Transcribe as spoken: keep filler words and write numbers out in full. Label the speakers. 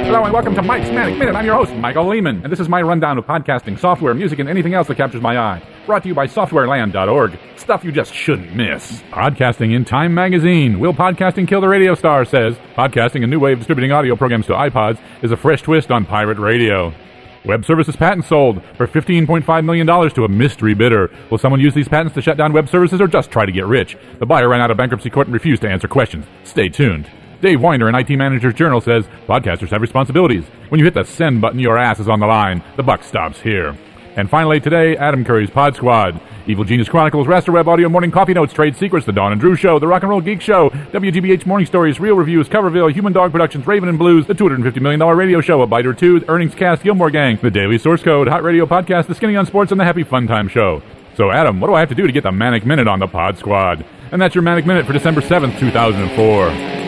Speaker 1: Hello and welcome to Mike's Manic Minute. I'm your host, Michael Lehman, and this is my rundown of podcasting, software, music, and anything else that captures my eye. Brought to you by software land dot org. Stuff you just shouldn't miss. Podcasting in Time Magazine. Will podcasting kill the radio star? Says, podcasting, a new way of distributing audio programs to iPods, is a fresh twist on pirate radio. Web services patents sold for fifteen point five million dollars to a mystery bidder. Will someone use these patents to shut down web services or just try to get rich? The buyer ran out of bankruptcy court and refused to answer questions. Stay tuned. Dave Weiner in I T Manager's Journal says, podcasters have responsibilities. When you hit the send button, your ass is on the line. The buck stops here. And finally today, Adam Curry's Pod Squad. Evil Genius Chronicles, Raster Web Audio, Morning Coffee Notes, Trade Secrets, The Dawn and Drew Show, The Rock and Roll Geek Show, W G B H Morning Stories, Real Reviews, Coverville, Human Dog Productions, Raven and Blues, The two hundred fifty million dollars Radio Show, A Bite or Two, Earnings Cast, Gilmore Gang, The Daily Source Code, Hot Radio Podcast, The Skinny on Sports, and The Happy Fun Time Show. So Adam, what do I have to do to get the Manic Minute on the Pod Squad? And that's your Manic Minute for December seventh, two thousand four.